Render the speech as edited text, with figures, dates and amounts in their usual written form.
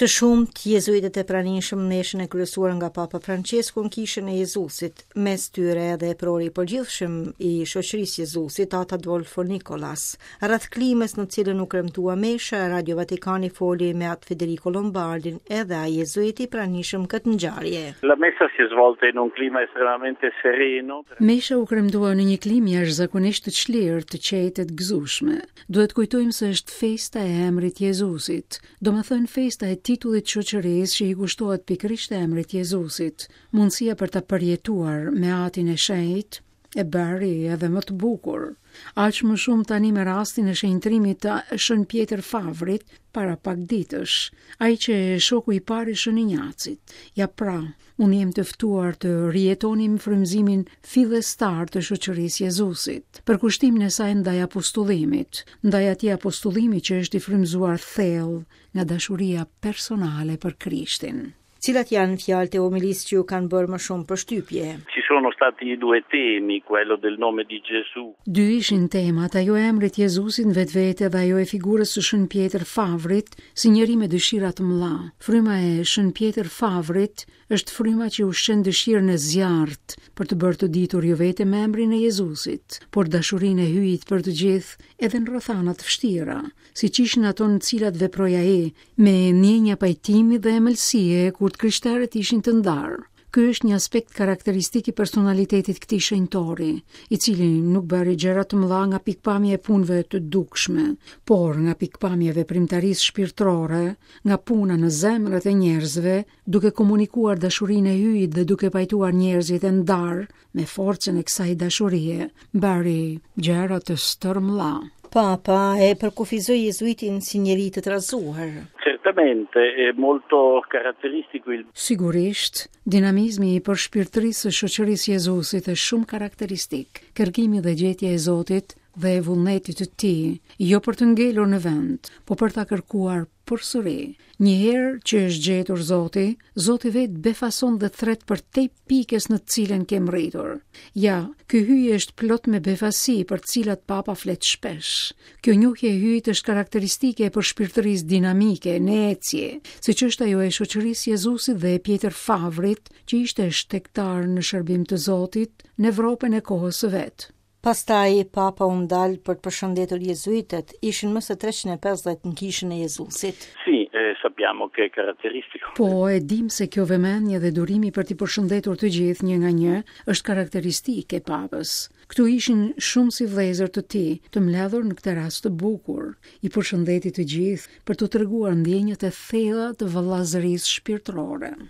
Të shumt jezuitët e pranishëm neshën e kryesuar nga Papa Francesku në kishën e Jezusit, mes tyre edhe prori i përgjithshëm i shoqërisë Jezusit, Ata Adolfo Nicolas. Rreth klimës në cilën u kremtua mesha, Radio Vaticani foli me atë Federico Lombardin edhe ai jezuiti i pranishëm këtë ngjarje. La messa si è svolta in un clima estremamente sereno. Mesha u kremtua në një klimë jashtëzakonisht të çlirë, të qetë, të gëzueshme. Duhet kujtojmë se është festa e emrit Jezusit, domethënë festa e titullit shoqërisë që i kushtohet pikërisht emrit Jezusit, mundësia për ta përjetuar me atin e shenjtë, e bari edhe më të bukur. Aq më shumë tani me rastin e shenjtërimit të Shën Pjetër Favrit para pak ditësh, ai që e shoku i parë i Shën Injacit. Ja pra, unë jem të ftuar të rjetonim frymëzimin fillestar të shoqërisë Jezusit, për kushtimin e saj ndaj apostullimit, ndaj atij apostullimi që është i frymëzuar thellë nga dashuria personale për Krishtin. Cilat janë fjalët e homilisë që ju kanë bërë më shumë përshtypje? Ci sono stati due temi, quello del nome di Gesù. Dy ishin temat, ajo e emrit Jezusit në vetvete dhe ajo e figurës së Shën Pjetër Favrit, si njëri me dëshira të mëdha. Fryma e Shën Pjetër Favrit është fryma që ushqen dëshirën e zjarrt për të bërë të ditur jo vetëm me emrin e Jezusit, por dashurinë e hyjit për të gjithë edhe në rrethana të vështira, siç ishin ato në të cilat veproi ai, me ndjenja pajtimi dhe emëlsie kur të krishterët ishin të ndarë. Ky është një aspekt karakteristik i personalitetit këtij shenjtori, i cili nuk bëri gjëra të mëdha nga pikpamja e punëve të dukshme, por nga pikpamja e veprimtarisë shpirtërore, nga puna në zemrat e njerëzve, duke komunikuar dashurinë e hyjit dhe duke pajtuar njerëzit e ndarë me forcën e kësaj dashurie, bëri gjëra të stërmëdha. Papa e përkufizoi jezuitin si njeri të trazuar. Certamente è molto caratteristico il Sigurisht, dinamizmi i përshpirtërisë së shoqërisë Jezusit është shumë karakteristik. Kërkimi dhe gjetja e Zotit dhe e vullnetit të tij, jo për të ngelur në vend, po për ta kërkuar përsëri. Një herë që është gjetur Zoti, Zoti vetë befason dhe thret për te pikës në të cilën ke rritur. Ja, ky hyje është plot me befasi për të cilat Papa flet shpesh. Kjo njohje e hyjit është karakteristike e përshpirtërisë dinamike, në ecje, siç është ajo e shoqërisë Jezusit dhe e Pjetër Favrit, që ishte shtektar në shërbim të Zotit në Evropën e kohës së vet. Pastaj Papa u ndal për të përshëndetur jezuitët, ishin më së 350 në kishën e Jezusit. Sì, sappiamo che è caratteristico. Po, e dim se kjo vëmendje dhe durimi për t'i përshëndetur të gjithë një nga një është karakteristike e Papës. Këtu ishin shumë si vëllezër të tij, të mbledhur në këtë rast të bukur, i përshëndeti të gjithë për t'u treguar ndjenjat e thella të vëllazërisë shpirtërore.